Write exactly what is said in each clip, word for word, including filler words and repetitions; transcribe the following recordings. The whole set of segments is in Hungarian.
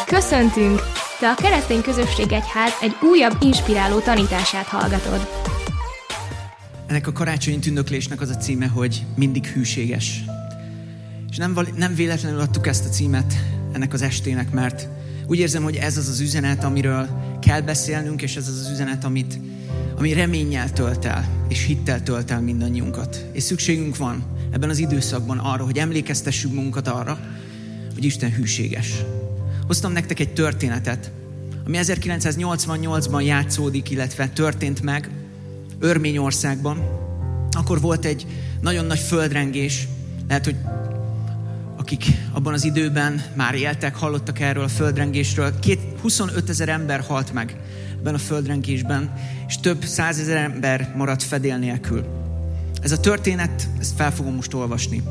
Köszöntünk! Te a Keresztény Közösség Egyház egy újabb inspiráló tanítását hallgatod. Ennek a karácsonyi tündöklésnek az a címe, hogy mindig hűséges. És nem, nem véletlenül adtuk ezt a címet ennek az estének, mert úgy érzem, hogy ez az az üzenet, amiről kell beszélnünk, és ez az az üzenet, amit, ami reménnyel tölt el, és hittel tölt el mindannyiunkat. És szükségünk van ebben az időszakban arra, hogy emlékeztessük magunkat arra, hogy Isten hűséges. Hoztam nektek egy történetet, ami ezerkilencszáznyolcvannyolcban játszódik, illetve történt meg Örményországban. Akkor volt egy nagyon nagy földrengés. Lehet, hogy akik abban az időben már éltek, hallottak erről a földrengésről. Két, huszonötezer ember halt meg ebben a földrengésben, és több százezer ember maradt fedél nélkül. Ez a történet, ezt fel fogom most olvasni.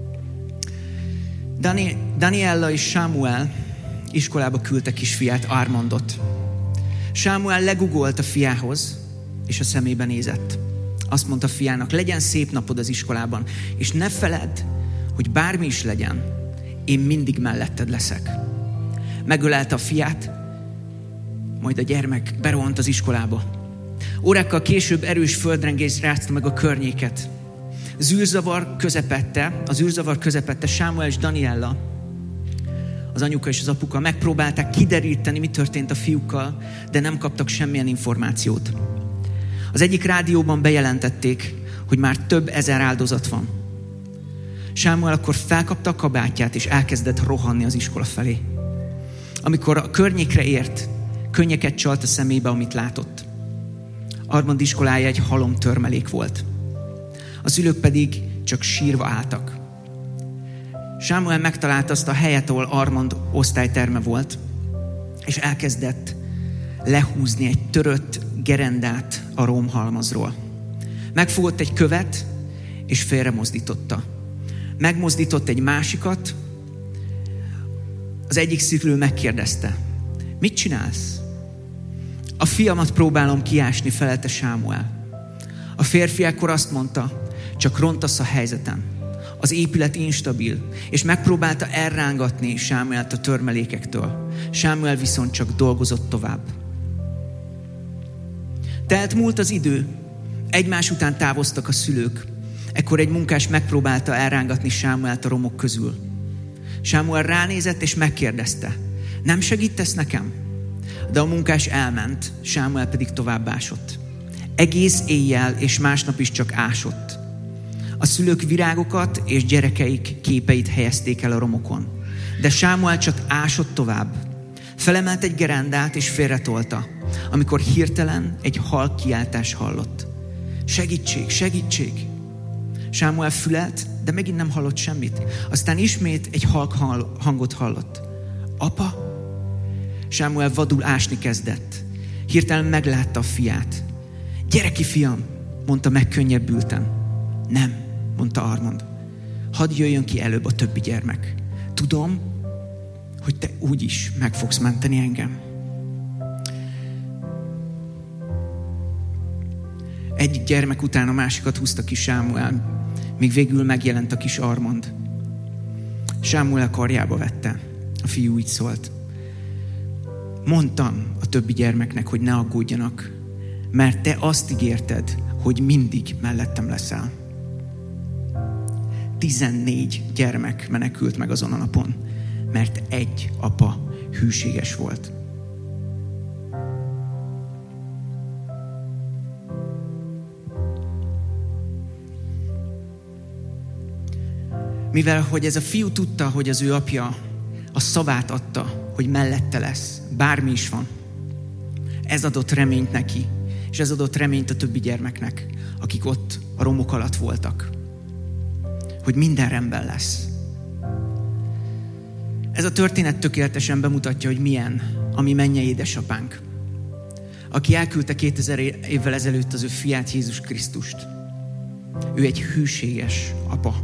Dani, Daniella és Sámuel iskolába küldte kisfiát, Armandot. Sámuel legugolt a fiához, és a szemébe nézett. Azt mondta fiának, legyen szép napod az iskolában, és ne feledd, hogy bármi is legyen, én mindig melletted leszek. Megölelte a fiát, majd a gyermek berohant az iskolába. Órákkal később erős földrengés rázta meg a környéket. Az űrzavar közepette, az űrzavar közepette Sámuel és Daniella, az anyuka és az apuka megpróbálták kideríteni, mi történt a fiúkkal, de nem kaptak semmilyen információt. Az egyik rádióban bejelentették, hogy már több ezer áldozat van. Sámuel akkor felkapta a kabátját, és elkezdett rohanni az iskola felé. Amikor a környékre ért, könnyeket csalt a szemébe, amit látott. Armand iskolája egy halomtörmelék volt. A szülők pedig csak sírva álltak. Sámuel megtalálta azt a helyet, ahol Armand osztályterme volt, és elkezdett lehúzni egy törött gerendát a rómhalmazról. Megfogott egy követ, és félremozdította. Megmozdított egy másikat. Az egyik szülő megkérdezte, mit csinálsz? A fiamat próbálom kiásni, felelte Sámuel. A férfi ekkor azt mondta, csak rontasz a helyzeten. Az épület instabil, és megpróbálta elrángatni Sámuelt a törmelékektől. Sámuel viszont csak dolgozott tovább. Telt múlt az idő, egymás után távoztak a szülők. Ekkor egy munkás megpróbálta elrángatni Sámuelt a romok közül. Sámuel ránézett és megkérdezte, nem segítesz nekem? De a munkás elment, Sámuel pedig tovább ásott. Egész éjjel és másnap is csak ásott. A szülők virágokat és gyerekeik képeit helyezték el a romokon. De Sámuel csak ásott tovább. Felemelt egy gerendát és félretolta, amikor hirtelen egy halk kiáltás hallott. Segítség, segítség! Sámuel fülelt, de megint nem hallott semmit. Aztán ismét egy halk hangot hallott. Apa? Sámuel vadul ásni kezdett. Hirtelen meglátta a fiát. Gyere ki, fiam, mondta megkönnyebbülten. Nem, mondta Armand. Hadd jöjjön ki előbb a többi gyermek. Tudom, hogy te úgyis meg fogsz menteni engem. Egyik gyermek után a másikat húzta ki Sámuel, míg végül megjelent a kis Armand. Sámuel karjába vette. A fiú így szólt. Mondtam a többi gyermeknek, hogy ne aggódjanak, mert te azt ígérted, hogy mindig mellettem leszel. Tizennégy gyermek menekült meg azon a napon, mert egy apa hűséges volt. Mivel, hogy ez a fiú tudta, hogy az ő apja a szavát adta, hogy mellette lesz, bármi is van. Ez adott reményt neki, és ez adott reményt a többi gyermeknek, akik ott a romok alatt voltak. Hogy minden rendben lesz. Ez a történet tökéletesen bemutatja, hogy milyen a mi mennyei édesapánk, aki elküldte kétezer évvel ezelőtt az ő fiát, Jézus Krisztust. Ő egy hűséges apa.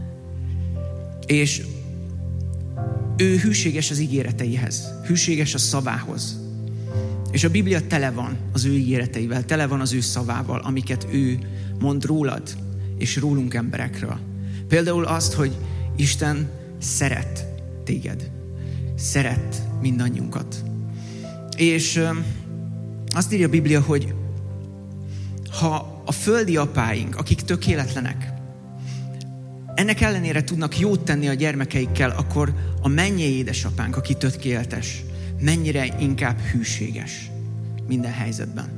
És ő hűséges az ígéreteihez, hűséges a szavához. És a Biblia tele van az ő ígéreteivel, tele van az ő szavával, amiket ő mond rólad és rólunk emberekről. Például azt, hogy Isten szeret téged. Szeret mindannyiunkat. És azt írja a Biblia, hogy ha a földi apáink, akik tökéletlenek, ennek ellenére tudnak jót tenni a gyermekeikkel, akkor a mennyei édesapánk, aki tökéletes, mennyire inkább hűséges minden helyzetben.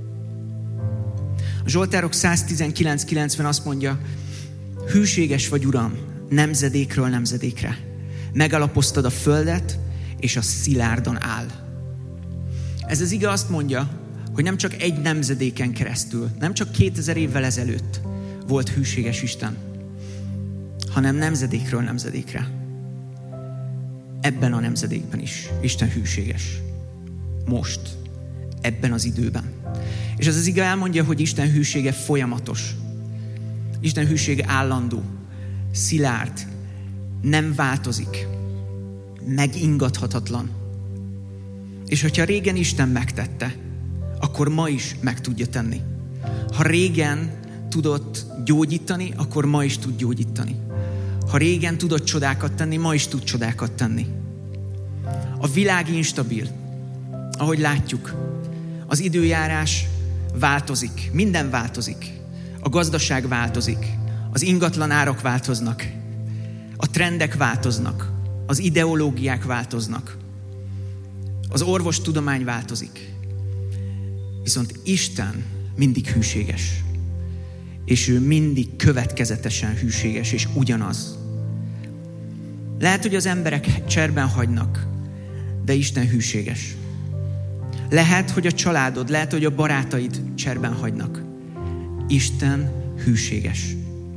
A Zsoltárok száztizenkilenc kilencven azt mondja, hűséges vagy, Uram, nemzedékről nemzedékre. Megalapoztad a földet, és a szilárdon áll. Ez az ige azt mondja, hogy nem csak egy nemzedéken keresztül, nem csak kétezer évvel ezelőtt volt hűséges Isten, hanem nemzedékről nemzedékre. Ebben a nemzedékben is Isten hűséges. Most, ebben az időben. És az az ige elmondja, hogy Isten hűsége folyamatos. Isten hűsége állandó, szilárd, nem változik, megingathatatlan. És hogyha régen Isten megtette, akkor ma is meg tudja tenni. Ha régen tudott gyógyítani, akkor ma is tud gyógyítani. Ha régen tudott csodákat tenni, ma is tud csodákat tenni. A világ instabil, ahogy látjuk. Az időjárás változik, minden változik. A gazdaság változik, az ingatlan árak változnak, a trendek változnak, az ideológiák változnak, az orvostudomány változik. Viszont Isten mindig hűséges, és ő mindig következetesen hűséges, és ugyanaz. Lehet, hogy az emberek cserben hagynak, de Isten hűséges. Lehet, hogy a családod, lehet, hogy a barátaid cserben hagynak. Isten hűséges.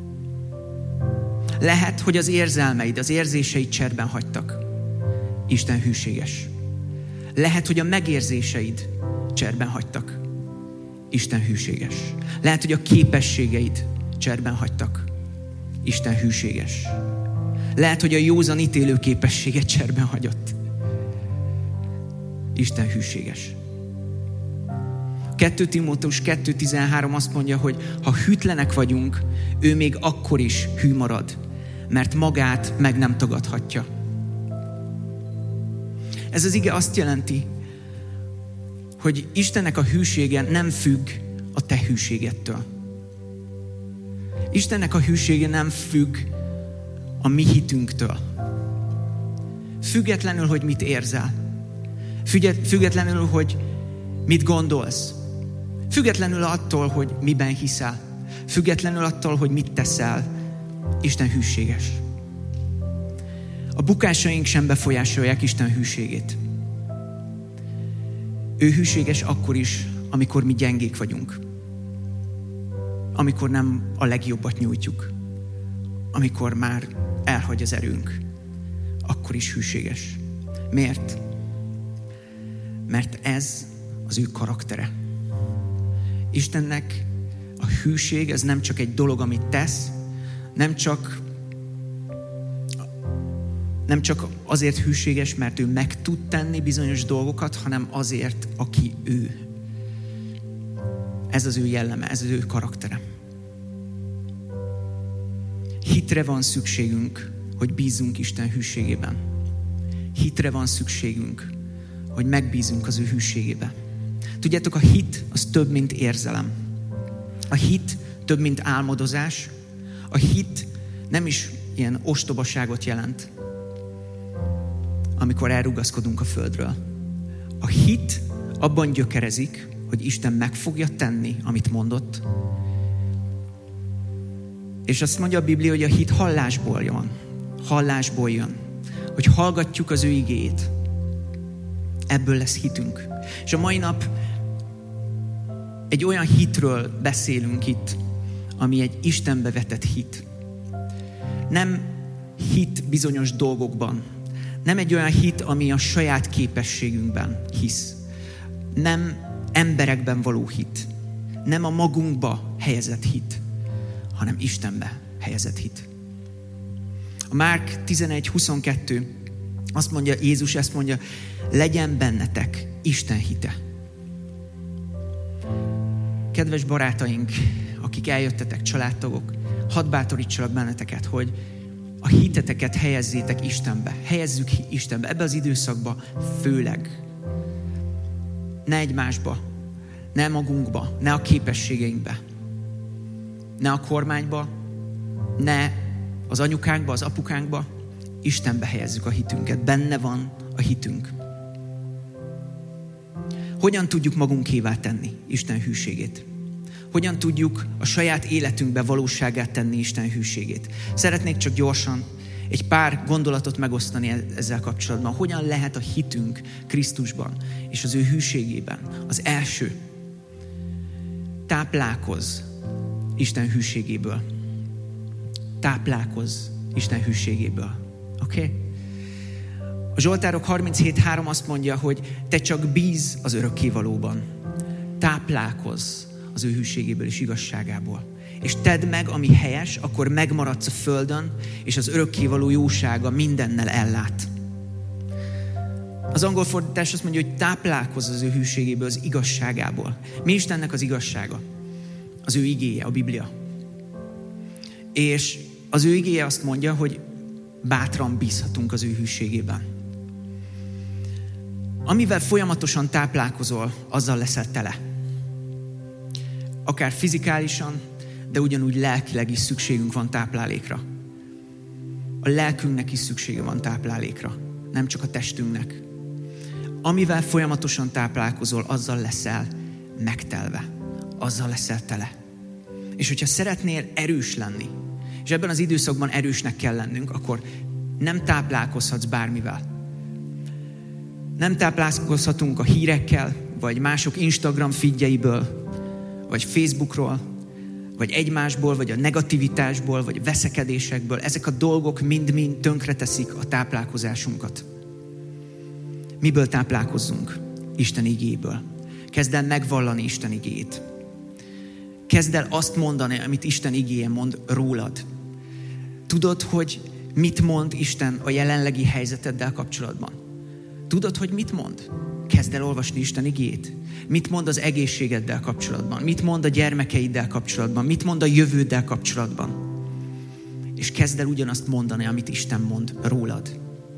Lehet, hogy az érzelmeid, az érzéseid cserben hagytak. Isten hűséges. Lehet, hogy a megérzéseid cserben hagytak. Isten hűséges. Lehet, hogy a képességeid cserben hagytak. Isten hűséges. Lehet, hogy a józan ítélő képességet cserben hagyott. Isten hűséges. kettő Timóteus kettő tizenhárom azt mondja, hogy ha hűtlenek vagyunk, ő még akkor is hű marad, mert magát meg nem tagadhatja. Ez az ige azt jelenti, hogy Istennek a hűsége nem függ a te hűségettől. Istennek a hűsége nem függ a mi hitünktől. Függetlenül, hogy mit érzel. Függetlenül, hogy mit gondolsz. Függetlenül attól, hogy miben hiszel. Függetlenül attól, hogy mit teszel. Isten hűséges. A bukásaink sem befolyásolják Isten hűségét. Ő hűséges akkor is, amikor mi gyengék vagyunk. Amikor nem a legjobbat nyújtjuk. Amikor már elhagy az erőnk. Akkor is hűséges. Miért? Mert ez az ő karaktere. Istennek a hűség, ez nem csak egy dolog, amit tesz, nem csak, nem csak azért hűséges, mert ő meg tud tenni bizonyos dolgokat, hanem azért, aki ő. Ez az ő jelleme, ez az ő karaktere. Hitre van szükségünk, hogy bízzunk Isten hűségében. Hitre van szükségünk, hogy megbízunk az ő hűségébe. Tudjátok, a hit az több, mint érzelem. A hit több, mint álmodozás. A hit nem is ilyen ostobaságot jelent, amikor elrugaszkodunk a földről. A hit abban gyökerezik, hogy Isten meg fogja tenni, amit mondott. És azt mondja a Biblia, hogy a hit hallásból jön. Hallásból jön. Hogy hallgatjuk az ő igéjét. Ebből lesz hitünk. És a mai nap egy olyan hitről beszélünk itt, ami egy Istenbe vetett hit. Nem hit bizonyos dolgokban. Nem egy olyan hit, ami a saját képességünkben hisz. Nem emberekben való hit. Nem a magunkba helyezett hit, hanem Istenbe helyezett hit. A Márk tizenegy huszonkettő azt mondja, Jézus ezt mondja, legyen bennetek Isten hite. Kedves barátaink, akik eljöttetek, családtagok, hadd bátorítsalak benneteket, hogy a hiteteket helyezzétek Istenbe. Helyezzük Istenbe. Ebbe az időszakba főleg. Ne egymásba, ne magunkba, ne a képességeinkbe, ne a kormányba, ne az anyukánkba, az apukánkba. Istenbe helyezzük a hitünket. Benne van a hitünk. Hogyan tudjuk magunkévá tenni Isten hűségét? Hogyan tudjuk a saját életünkbe valóságát tenni Isten hűségét? Szeretnék csak gyorsan egy pár gondolatot megosztani ezzel kapcsolatban. Hogyan lehet a hitünk Krisztusban és az ő hűségében? Az első, táplálkozz Isten hűségéből. Táplálkozz Isten hűségéből. Oké? Okay? A Zsoltárok harminchét három azt mondja, hogy te csak bízz az örökkévalóban. Táplálkozz az ő hűségéből és igazságából. És tedd meg, ami helyes, akkor megmaradsz a földön, és az örökkévaló jósága mindennel ellát. Az angol fordítás azt mondja, hogy táplálkozz az ő hűségéből, az igazságából. Mi Istennek az igazsága? Az ő igéje, a Biblia. És az ő igéje azt mondja, hogy bátran bízhatunk az ő hűségében. Amivel folyamatosan táplálkozol, azzal leszel tele. Akár fizikálisan, de ugyanúgy lelkileg is szükségünk van táplálékra. A lelkünknek is szüksége van táplálékra, nem csak a testünknek. Amivel folyamatosan táplálkozol, azzal leszel megtelve. Azzal leszel tele. És hogyha szeretnél erős lenni, és ebben az időszakban erősnek kell lennünk, akkor nem táplálkozhatsz bármivel. Nem táplálkozhatunk a hírekkel, vagy mások Instagram feedjeiből, vagy Facebookról, vagy egymásból, vagy a negativitásból, vagy veszekedésekből. Ezek a dolgok mind-mind tönkreteszik a táplálkozásunkat. Miből táplálkozzunk? Isten igéjéből. Kezd el megvallani Isten igéjét. Kezd el azt mondani, amit Isten igéje mond rólad. Tudod, hogy mit mond Isten a jelenlegi helyzeteddel kapcsolatban? Tudod, hogy mit mond? Kezd el olvasni Isten igéjét. Mit mond az egészségeddel kapcsolatban? Mit mond a gyermekeiddel kapcsolatban? Mit mond a jövőddel kapcsolatban? És kezd el ugyanazt mondani, amit Isten mond rólad.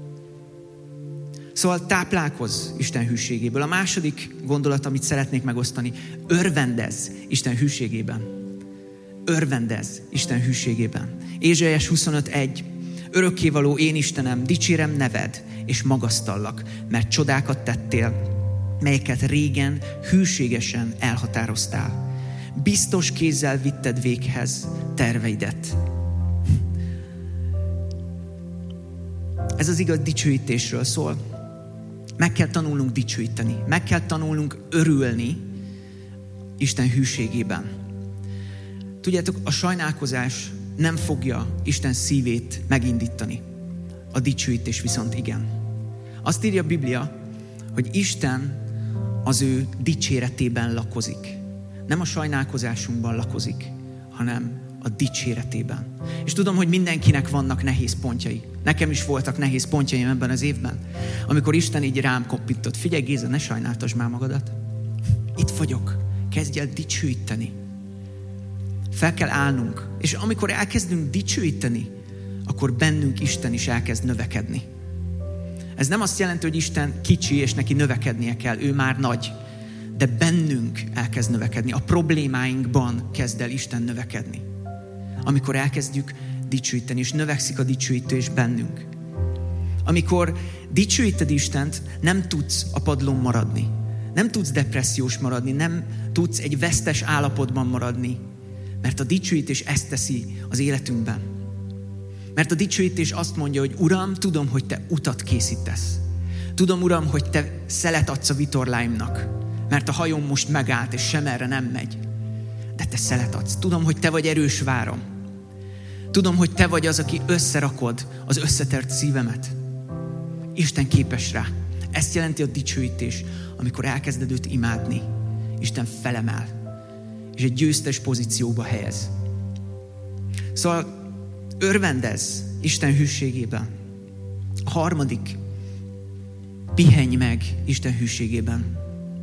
Szóval táplálkozz Isten hűségéből. A második gondolat, amit szeretnék megosztani, örvendezz Isten hűségében. Örvendezz Isten hűségében. Ézsaiás huszonöt egy. Örökkévaló én Istenem, dicsérem neved, és magasztallak, mert csodákat tettél, melyeket régen hűségesen elhatároztál. Biztos kézzel vitted véghez terveidet. Ez az igaz dicsőítésről szól. Meg kell tanulnunk dicsőíteni. Meg kell tanulnunk örülni Isten hűségében. Tudjátok, a sajnálkozás nem fogja Isten szívét megindítani. A dicsőítés viszont igen. Azt írja a Biblia, hogy Isten az ő dicséretében lakozik. Nem a sajnálkozásunkban lakozik, hanem a dicséretében. És tudom, hogy mindenkinek vannak nehéz pontjai. Nekem is voltak nehéz pontjaim ebben az évben. Amikor Isten így rám koppintott. Figyelj Géza, ne sajnáltasd már magadat. Itt vagyok. Kezdj el dicsőíteni. Fel kell állnunk. És amikor elkezdünk dicsőíteni, akkor bennünk Isten is elkezd növekedni. Ez nem azt jelenti, hogy Isten kicsi, és neki növekednie kell. Ő már nagy. De bennünk elkezd növekedni. A problémáinkban kezd el Isten növekedni. Amikor elkezdjük dicsőíteni, és növekszik a dicsőítés bennünk. Amikor dicsőíted Istent, nem tudsz a padlón maradni. Nem tudsz depressziós maradni, nem tudsz egy vesztes állapotban maradni. Mert a dicsőítés ezt teszi az életünkben. Mert a dicsőítés azt mondja, hogy Uram, tudom, hogy te utat készítesz. Tudom, Uram, hogy te szelet adsz a vitorláimnak. Mert a hajóm most megállt, és sem erre nem megy. De te szelet adsz. Tudom, hogy te vagy erős várom. Tudom, hogy te vagy az, aki összerakod az összetört szívemet. Isten képes rá. Ezt jelenti a dicsőítés, amikor elkezded őt imádni. Isten felemel, és egy győztes pozícióba helyez. Szóval örvendezz Isten hűségében. A harmadik, pihenj meg Isten hűségében.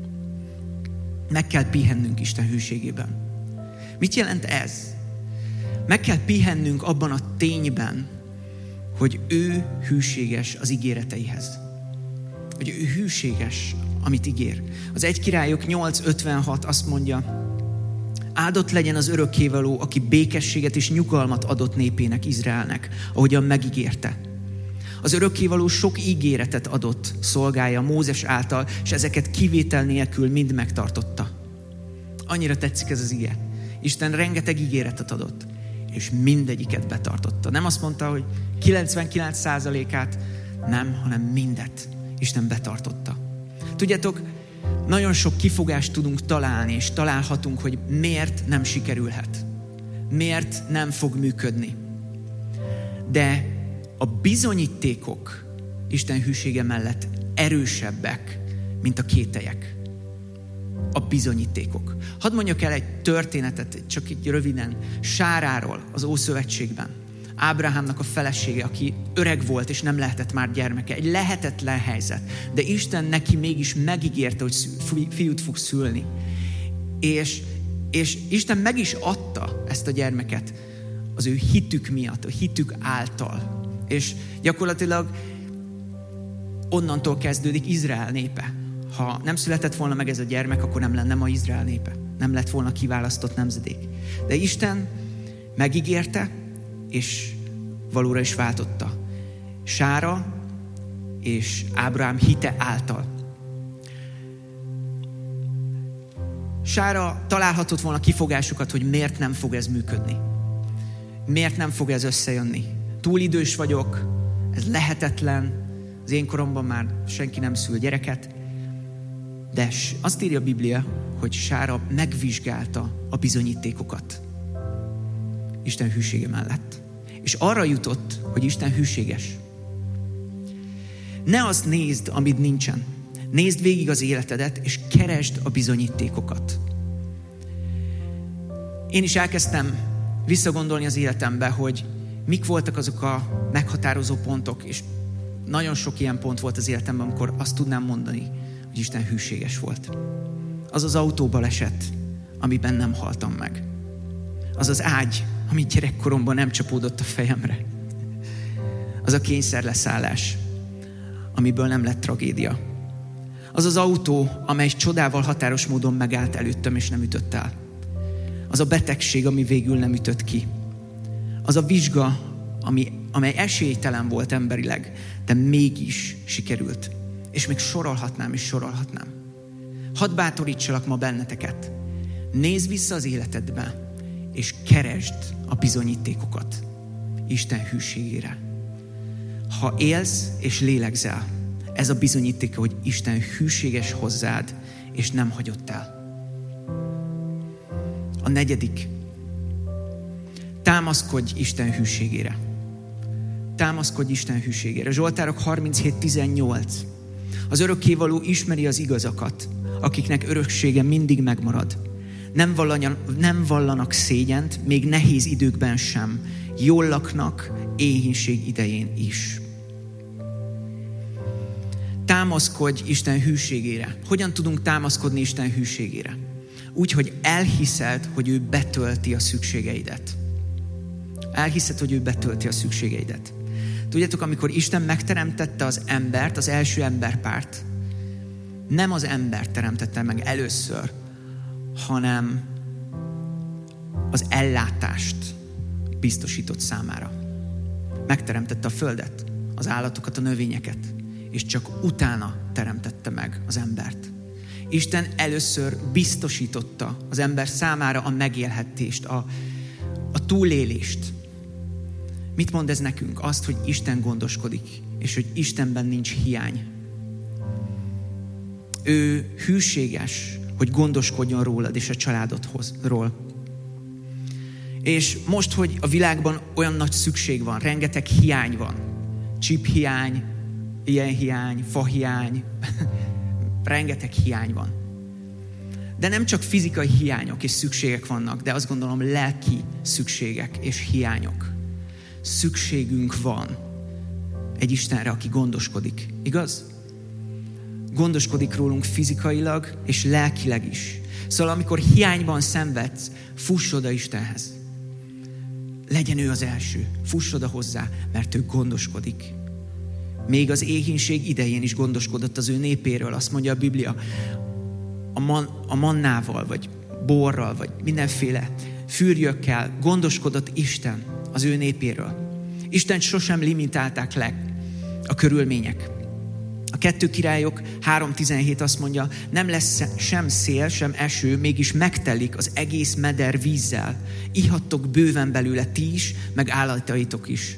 Meg kell pihennünk Isten hűségében. Mit jelent ez? Meg kell pihennünk abban a tényben, hogy ő hűséges az ígéreteihez. Hogy ő hűséges, amit ígér. Az egy Királyok nyolc ötvenhat azt mondja, áldott legyen az örökkévaló, aki békességet és nyugalmat adott népének, Izraelnek, ahogyan megígérte. Az örökkévaló sok ígéretet adott szolgája Mózes által, és ezeket kivétel nélkül mind megtartotta. Annyira tetszik ez az ige. Isten rengeteg ígéretet adott, és mindegyiket betartotta. Nem azt mondta, hogy kilencvenkilenc százalékát, nem, hanem mindet Isten betartotta. Tudjátok, nagyon sok kifogást tudunk találni, és találhatunk, hogy miért nem sikerülhet. Miért nem fog működni. De a bizonyítékok Isten hűsége mellett erősebbek, mint a kételyek. A bizonyítékok. Hadd mondjak el egy történetet, csak így röviden, Sáráról az Ószövetségben. Ábrahámnak a felesége, aki öreg volt, és nem lehetett már gyermeke. Egy lehetetlen helyzet. De Isten neki mégis megígérte, hogy fiút fog szülni. És, és Isten meg is adta ezt a gyermeket az ő hitük miatt, a hitük által. És gyakorlatilag onnantól kezdődik Izrael népe. Ha nem született volna meg ez a gyermek, akkor nem lenne ma Izrael népe. Nem lett volna kiválasztott nemzedék. De Isten megígérte, és valóra is váltotta. Sára és Ábrahám hite által. Sára találhatott volna kifogásokat, hogy miért nem fog ez működni. Miért nem fog ez összejönni. Túl idős vagyok, ez lehetetlen, az én koromban már senki nem szül gyereket. De azt írja a Biblia, hogy Sára megvizsgálta a bizonyítékokat Isten hűsége mellett. És arra jutott, hogy Isten hűséges. Ne azt nézd, amit nincsen. Nézd végig az életedet, és keresd a bizonyítékokat. Én is elkezdtem visszagondolni az életembe, hogy mik voltak azok a meghatározó pontok, és nagyon sok ilyen pont volt az életemben, amikor azt tudnám mondani, hogy Isten hűséges volt. Az az autóbaleset, amiben nem haltam meg. Az az ágy, ami gyerekkoromban nem csapódott a fejemre. Az a kényszerleszállás, amiből nem lett tragédia. Az az autó, amely csodával határos módon megállt előttem, és nem ütött el. Az a betegség, ami végül nem ütött ki. Az a vizsga, ami, amely esélytelen volt emberileg, de mégis sikerült. És még sorolhatnám, és sorolhatnám. Hadd bátorítsalak ma benneteket. Nézz vissza az életedbe, és keresd a bizonyítékokat Isten hűségére. Ha élsz és lélegzel, ez a bizonyítéka, hogy Isten hűséges hozzád, és nem hagyott el. A negyedik. Támaszkodj Isten hűségére. Támaszkodj Isten hűségére. Zsoltárok harminchét tizennyolc. Az örökkévaló ismeri az igazakat, akiknek öröksége mindig megmarad. Nem vallanak, nem vallanak szégyent, még nehéz időkben sem. Jól laknak éhínség idején is. Támaszkodj Isten hűségére. Hogyan tudunk támaszkodni Isten hűségére? Úgy, hogy elhiszed, hogy ő betölti a szükségeidet. Elhiszed, hogy ő betölti a szükségeidet. Tudjátok, amikor Isten megteremtette az embert, az első emberpárt, nem az embert teremtette meg először, hanem az ellátást biztosított számára. Megteremtette a földet, az állatokat, a növényeket, és csak utána teremtette meg az embert. Isten először biztosította az ember számára a megélhetést, a, a túlélést. Mit mond ez nekünk? Azt, hogy Isten gondoskodik, és hogy Istenben nincs hiány. Ő hűséges, hogy gondoskodjon rólad és a családodról. És most, hogy a világban olyan nagy szükség van, rengeteg hiány van. Csiphiány, ilyen hiány, fahiány, rengeteg hiány van. De nem csak fizikai hiányok és szükségek vannak, de azt gondolom lelki szükségek és hiányok. Szükségünk van egy Istenre, aki gondoskodik. Igaz? Gondoskodik rólunk fizikailag és lelkileg is. Szóval amikor hiányban szenvedsz, fuss oda Istenhez. legyen ő az első. Fuss oda hozzá, mert ő gondoskodik. Még az éhínség idején is gondoskodott az ő népéről. Azt mondja a Biblia, a, man, a mannával, vagy borral, vagy mindenféle fűrjökkel gondoskodott Isten az ő népéről. Isten sosem limitálták le a körülmények. A kettő Királyok három tizenhét azt mondja, nem lesz sem szél, sem eső, mégis megtelik az egész meder vízzel. Ihattok bőven belőle ti is, meg állataitok is.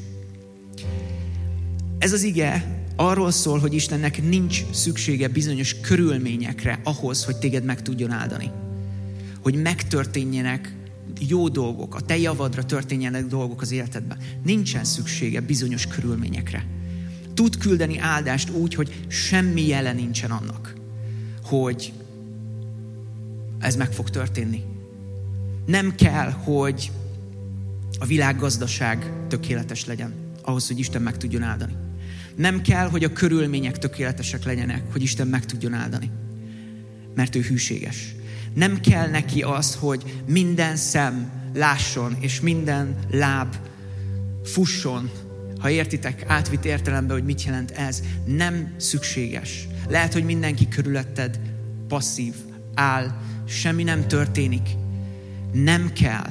Ez az ige arról szól, hogy Istennek nincs szüksége bizonyos körülményekre ahhoz, hogy téged meg tudjon áldani. Hogy megtörténjenek jó dolgok, a te javadra történjenek dolgok az életedben. Nincsen szüksége bizonyos körülményekre. Tud küldeni áldást úgy, hogy semmi jele nincsen annak, hogy ez meg fog történni. Nem kell, hogy a világgazdaság tökéletes legyen, ahhoz, hogy Isten meg tudjon áldani. Nem kell, hogy a körülmények tökéletesek legyenek, hogy Isten meg tudjon áldani. Mert ő hűséges. Nem kell neki az, hogy minden szem lásson, és minden láb fusson. Ha értitek átvitt értelemben, hogy mit jelent ez, nem szükséges. Lehet, hogy mindenki körülötted passzív, áll, semmi nem történik. Nem kell.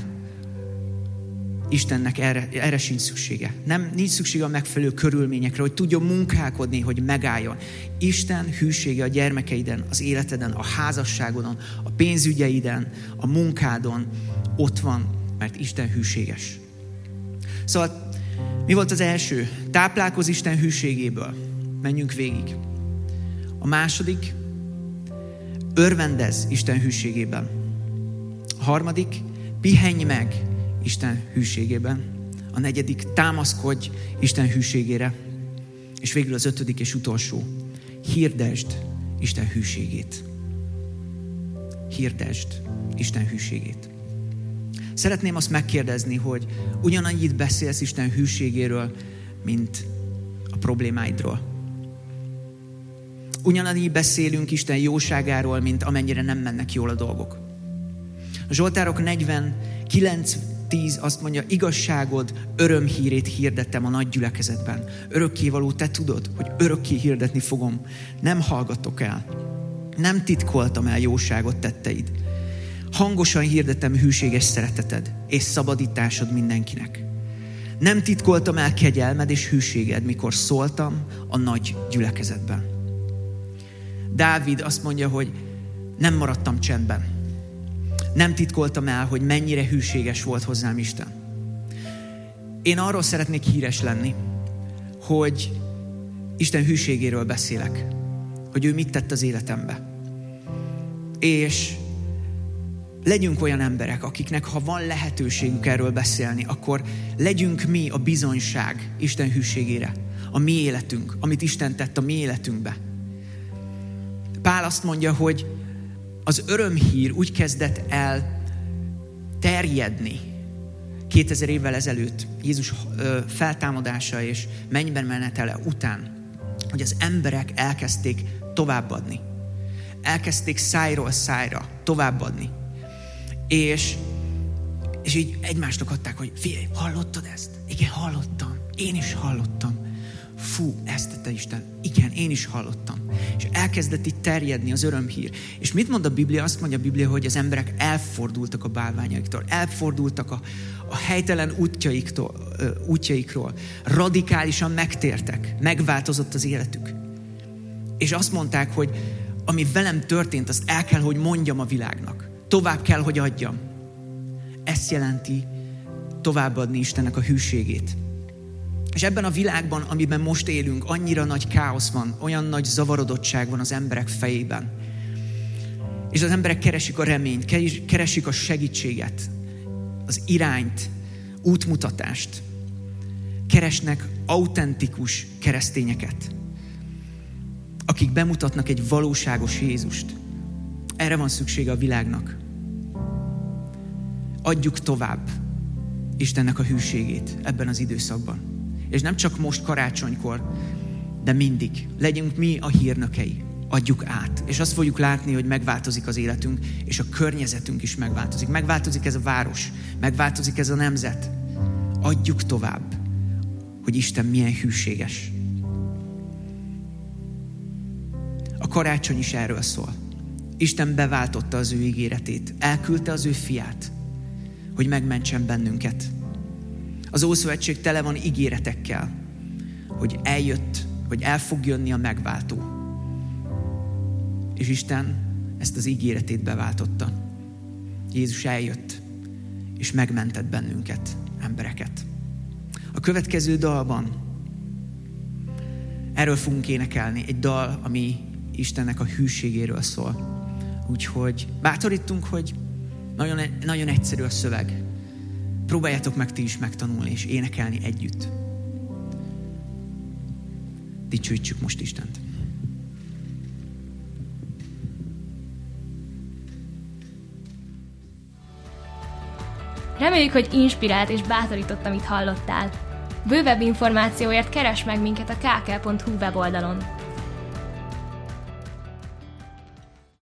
Istennek erre, erre sincs szüksége. Nem, nincs szüksége a megfelelő körülményekre, hogy tudjon munkálkodni, hogy megálljon. Isten hűsége a gyermekeiden, az életeden, a házasságodon, a pénzügyeiden, a munkádon ott van, mert Isten hűséges. Szóval mi volt az első? Táplálkozz Isten hűségéből. Menjünk végig. A második, örvendezz Isten hűségében. A harmadik, pihenj meg Isten hűségében. A negyedik, támaszkodj Isten hűségére. És végül az ötödik és utolsó, hirdesd Isten hűségét. Hirdesd Isten hűségét. Szeretném azt megkérdezni, hogy ugyanannyit beszélsz Isten hűségéről, mint a problémáidról. Ugyanannyit beszélünk Isten jóságáról, mint amennyire nem mennek jól a dolgok. A Zsoltárok negyvenkilenc tíz azt mondja, igazságod örömhírét hirdettem a nagy gyülekezetben. Örökkévaló, te tudod, hogy örökké hirdetni fogom. Nem hallgatok el. Nem titkoltam el jóságot tetteid. Hangosan hirdetem hűséges szereteted és szabadításod mindenkinek. Nem titkoltam el kegyelmed és hűséged, mikor szóltam a nagy gyülekezetben. Dávid azt mondja, hogy nem maradtam csendben. Nem titkoltam el, hogy mennyire hűséges volt hozzám Isten. Én arról szeretnék híres lenni, hogy Isten hűségéről beszélek. Hogy ő mit tett az életembe. És legyünk olyan emberek, akiknek ha van lehetőségük erről beszélni, akkor legyünk mi a bizonyság Isten hűségére. A mi életünk, amit Isten tett a mi életünkbe. Pál azt mondja, hogy az örömhír úgy kezdett el terjedni kétezer évvel ezelőtt, Jézus feltámadása és mennyben menetele után, hogy az emberek elkezdték továbbadni. Elkezdték szájról szájra továbbadni. És, és így egymásnak adták, hogy figyelj, hallottad ezt? Igen, hallottam. Én is hallottam. Fú, ezt tette Isten. Igen, én is hallottam. És elkezdett itt terjedni az örömhír. És mit mond a Biblia? Azt mondja a Biblia, hogy az emberek elfordultak a bálványaiktól. Elfordultak a, a helytelen útjaiktól, útjaikról. Radikálisan megtértek. Megváltozott az életük. És azt mondták, hogy ami velem történt, azt el kell, hogy mondjam a világnak. Tovább kell, hogy adjam. Ezt jelenti továbbadni Istennek a hűségét. És ebben a világban, amiben most élünk, annyira nagy káosz van, olyan nagy zavarodottság van az emberek fejében. És az emberek keresik a reményt, keresik a segítséget, az irányt, útmutatást. Keresnek autentikus keresztényeket, akik bemutatnak egy valóságos Jézust. Erre van szüksége a világnak. Adjuk tovább Istennek a hűségét ebben az időszakban. És nem csak most karácsonykor, de mindig. Legyünk mi a hírnökei. Adjuk át. És azt fogjuk látni, hogy megváltozik az életünk, és a környezetünk is megváltozik. Megváltozik ez a város, megváltozik ez a nemzet. adjuk tovább, hogy Isten milyen hűséges. A karácsony is erről szól. Isten beváltotta az ő ígéretét, elküldte az ő fiát, hogy megmentsen bennünket. Az Ószövetség tele van ígéretekkel, hogy eljött, hogy el fog jönni a megváltó. És Isten ezt az ígéretét beváltotta. Jézus eljött, és megmentett bennünket, embereket. A következő dalban erről fogunk énekelni, egy dal, ami Istennek a hűségéről szól. Úgyhogy bátorítunk, hogy nagyon, nagyon egyszerű a szöveg. Próbáljátok meg ti is megtanulni és énekelni együtt. Dicsőítsük most Istent. Reméljük, hogy inspirált és bátorított, amit hallottál. Bővebb információért keresd meg minket a kkl pont hu weboldalon.